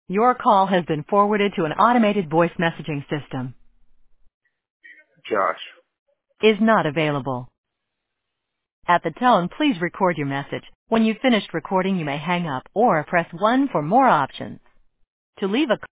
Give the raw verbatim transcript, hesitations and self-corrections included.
Your call has been forwarded to an automated voice messaging system. Josh. Is not available. At the tone, please record your message. When you've finished recording, you may hang up or press one for more options. To leave a